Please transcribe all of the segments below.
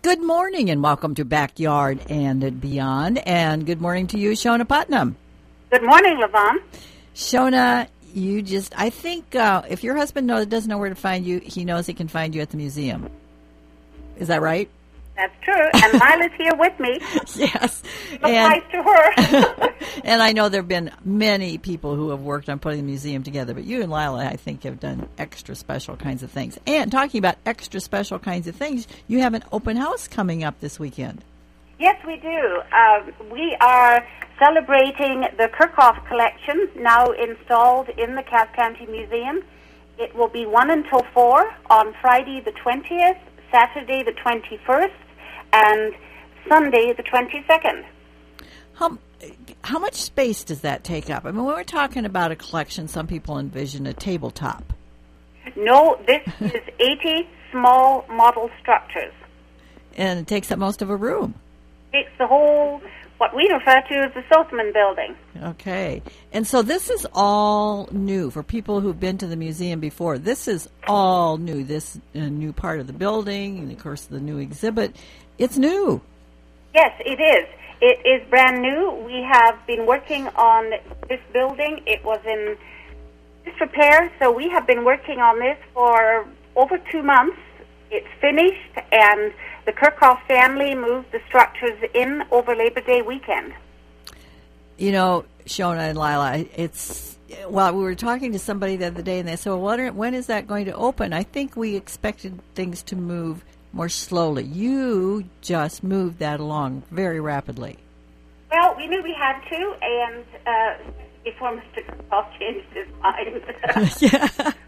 Good morning and welcome to Backyard and Beyond. And good morning to you, Shona Putnam. Good morning, Levon. Shona, I think if your husband doesn't know where to find you, he knows he can find you at the museum. Is that right? That's true. And Lila's here with me. Yes. Applies to her. And I know there have been many people who have worked on putting the museum together, but you and Lila, I think, have done extra special kinds of things. And talking about extra special kinds of things, you have an open house coming up this weekend. Yes, we do. We are celebrating the Kirchhoff collection, now installed in the Cass County Museum. It will be 1 until 4 on Friday the 20th, Saturday the 21st, and Sunday the 22nd. How much space does that take up? I mean, when we're talking about a collection, some people envision a tabletop. No, this is 80 small model structures. And it takes up most of a room. It's the whole, what we refer to as the Saltzman building. Okay. And so this is all new for people who've been to the museum before. This is all new, this new part of the building, and of course the new exhibit. It's new. Yes, it is. It is brand new. We have been working on this building. It was in disrepair, so we have been working on this for over 2 months. It's finished, and the Kirchhoff family moved the structures in over Labor Day weekend. You know, Shona and Lila, we were talking to somebody the other day, and they said, well, when is that going to open? I think we expected things to move more slowly. You just moved that along very rapidly. Well, we knew we had to, and before Mr. Kirchhoff changed his mind. Yeah.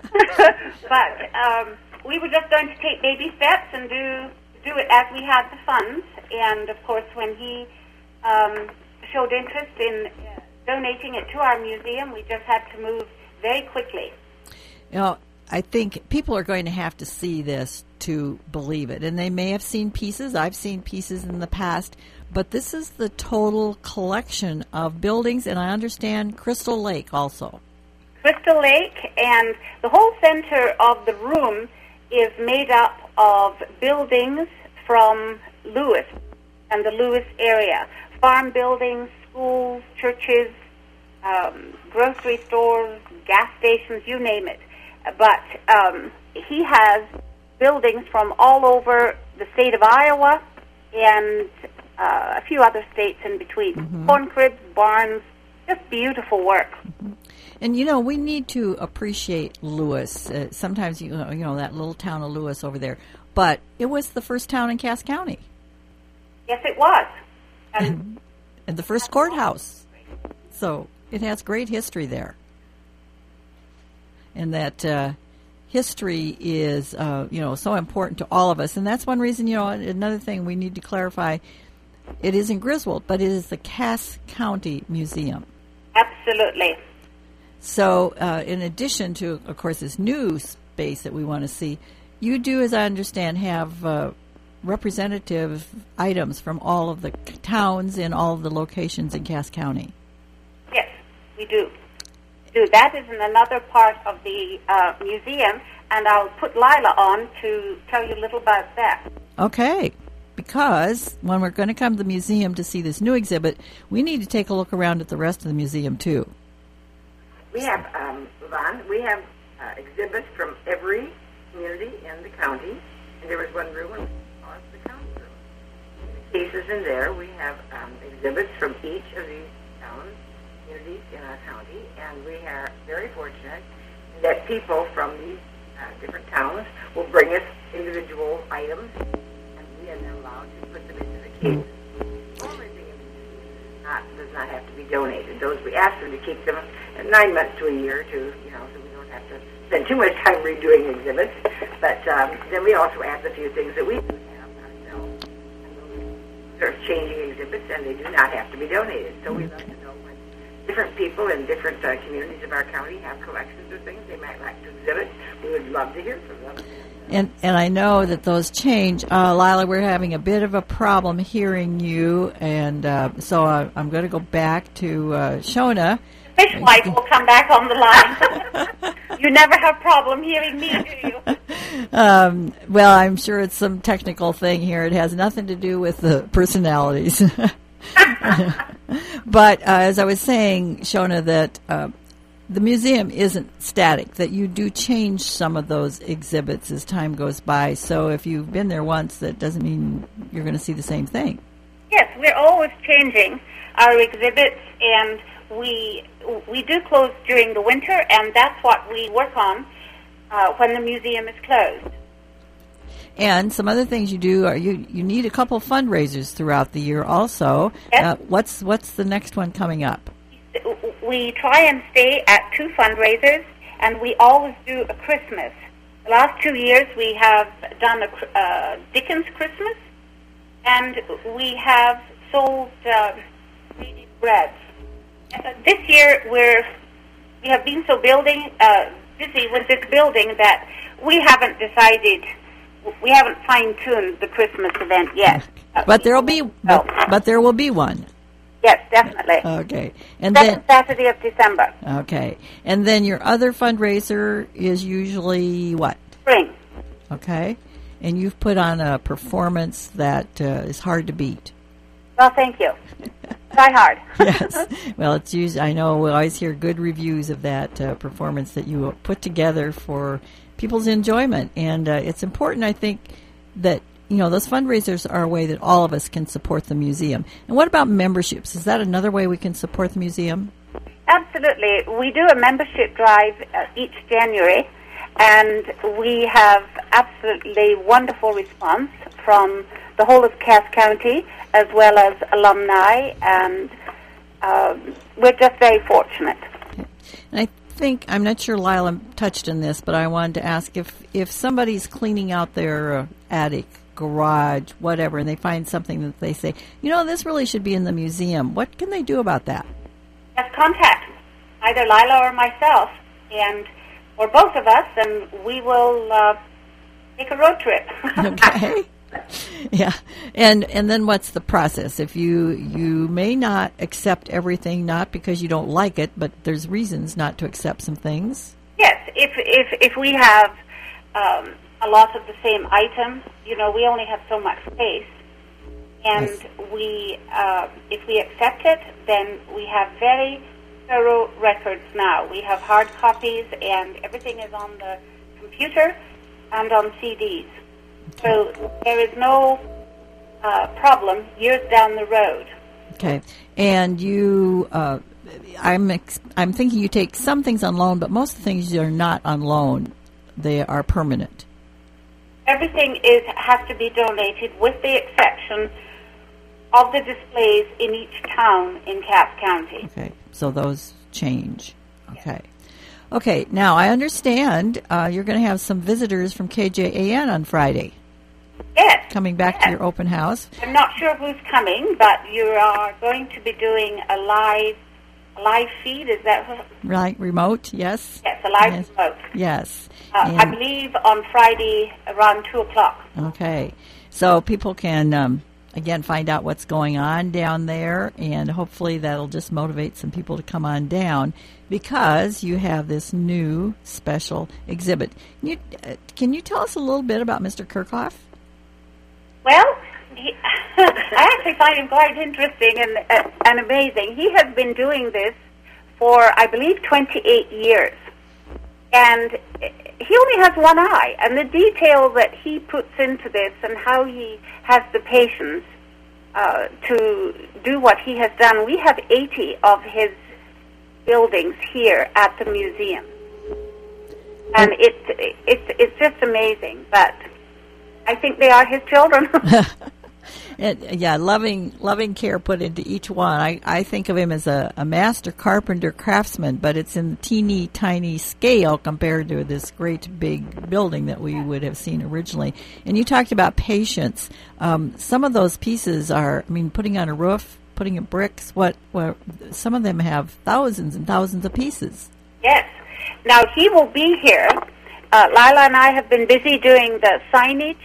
But we were just going to take baby steps and do it as we had the funds. And, of course, when he showed interest in donating it to our museum, we just had to move very quickly. You know, I think people are going to have to see this to believe it. And they may have seen pieces. I've seen pieces in the past. But this is the total collection of buildings, and I understand Crystal Lake also. Crystal Lake, and the whole center of the room is made up of buildings from Lewis and the Lewis area. Farm buildings, schools, churches, grocery stores, gas stations, you name it. But he has buildings from all over the state of Iowa and a few other states in between. Mm-hmm. Corn cribs, barns, just beautiful work. Mm-hmm. And, you know, we need to appreciate Lewis. Sometimes, you know, that little town of Lewis over there. But it was the first town in Cass County. Yes, it was. And the first courthouse. So it has great history there. And that history is, so important to all of us. And that's one reason, another thing we need to clarify, it is in Griswold, but it is the Cass County Museum. Absolutely. So in addition to, of course, this new space that we want to see, you do, as I understand, have representative items from all of the towns and all of the locations in Cass County. Yes, we do. That is in another part of the museum, and I'll put Lila on to tell you a little about that. Okay, because when we're going to come to the museum to see this new exhibit, we need to take a look around at the rest of the museum, too. We have, Yvonne, we have exhibits from every community in the county, and there was one room called the county room. In the cases in there, we have exhibits from each of these towns, communities in our county, and we are very fortunate that people from these different towns will bring us individual items, and we are then allowed to put them into the case. Everything does not have to be donated. Those we ask them to keep them 9 months to a year, so we don't have to spend too much time redoing exhibits. But then we also add a few things that we do have ourselves, and those are changing exhibits, and they do not have to be donated. So we love to know when different people in different communities of our county have collections of things they might like to exhibit. We would love to hear from them. And I know that those change. Lila, we're having a bit of a problem hearing you, and so I'm going to go back to Shona. Fishwife will come back on the line. You never have problem hearing me, do you? Well, I'm sure it's some technical thing here. It has nothing to do with the personalities. But as I was saying, Shona, that the museum isn't static, that you do change some of those exhibits as time goes by. So if you've been there once, that doesn't mean you're going to see the same thing. Yes, we're always changing our exhibits, and we do close during the winter, and that's what we work on when the museum is closed. And some other things you do are you need a couple fundraisers throughout the year also. Yes. What's the next one coming up? We try and stay at 2 fundraisers, and we always do a Christmas. The last 2 years we have done a Dickens Christmas, and we have sold breads. This year we have been so busy with this building that we haven't decided. We haven't fine-tuned the Christmas event yet. But there will be one. Yes, definitely. Okay. And then Saturday of December. Okay. And then your other fundraiser is usually what? Spring. Okay. And you've put on a performance that is hard to beat. Well, thank you. Try hard. Yes. Well, it's usually, I know we always hear good reviews of that performance that you put together for people's enjoyment. And it's important, I think, that those fundraisers are a way that all of us can support the museum. And what about memberships? Is that another way we can support the museum? Absolutely. We do a membership drive each January, and we have absolutely wonderful response from the whole of Cass County as well as alumni, and we're just very fortunate. And I'm not sure Lila touched on this, but I wanted to ask if somebody's cleaning out their attic, garage, whatever, and they find something that they say, this really should be in the museum. What can they do about that? Just contact either Lila or myself, or both of us, and we will take a road trip. Okay. Yeah. And then what's the process? If you may not accept everything, not because you don't like it, but there's reasons not to accept some things. Yes. If we have a lot of the same items, we only have so much space, and yes. If we accept it, then we have very thorough records now. We have hard copies, and everything is on the computer and on CDs. So there is no problem years down the road. Okay. And you, I'm thinking you take some things on loan, but most of the things are not on loan. They are permanent. Everything has to be donated, with the exception of the displays in each town in Cass County. Okay. So those change. Okay. Okay. Now, I understand you're going to have some visitors from KJAN on Friday. Yes. Coming back to your open house. I'm not sure who's coming, but you are going to be doing a live feed. Is that right? Remote? Yes. Yes, a live remote. Yes. I believe on Friday around 2:00. Okay. So people can again find out what's going on down there, and hopefully that'll just motivate some people to come on down, because you have this new special exhibit. Can you tell us a little bit about Mr. Kirchhoff? Well, I actually find him quite interesting and amazing. He has been doing this for, I believe, 28 years. And he only has one eye. And the detail that he puts into this, and how he has the patience to do what he has done. We have 80 of his buildings here at the museum. And it's just amazing. But I think they are his children. Yeah, loving care put into each one. I think of him as a master carpenter craftsman, but it's in teeny tiny scale compared to this great big building that we would have seen originally. And you talked about patience. Some of those pieces are, putting on a roof, putting in bricks. Some of them have thousands and thousands of pieces. Yes. Now he will be here. Lila and I have been busy doing the signage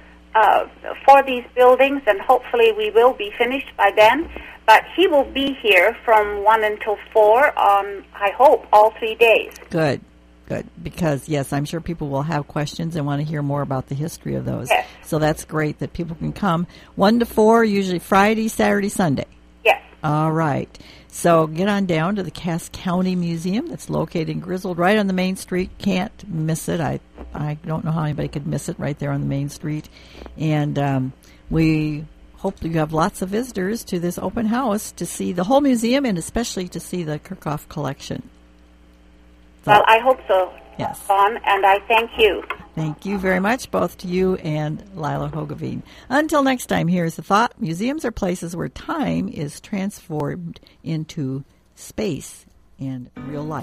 for these buildings, and hopefully we will be finished by then. But he will be here from 1 until 4 on, I hope, all 3 days. Good. Good, because, yes, I'm sure people will have questions and want to hear more about the history of those. Yes. So that's great that people can come 1 to 4, usually Friday, Saturday, Sunday. Yes. All right. So get on down to the Cass County Museum that's located in Griswold, right on the main street. Can't miss it. I don't know how anybody could miss it right there on the main street. And we hope you have lots of visitors to this open house to see the whole museum and especially to see the Kirchhoff collection. So, Well, I hope so, yes. Dawn, and I thank you. Thank you very much, both to you and Lila Hogeveen. Until next time, here's the thought. Museums are places where time is transformed into space and real life.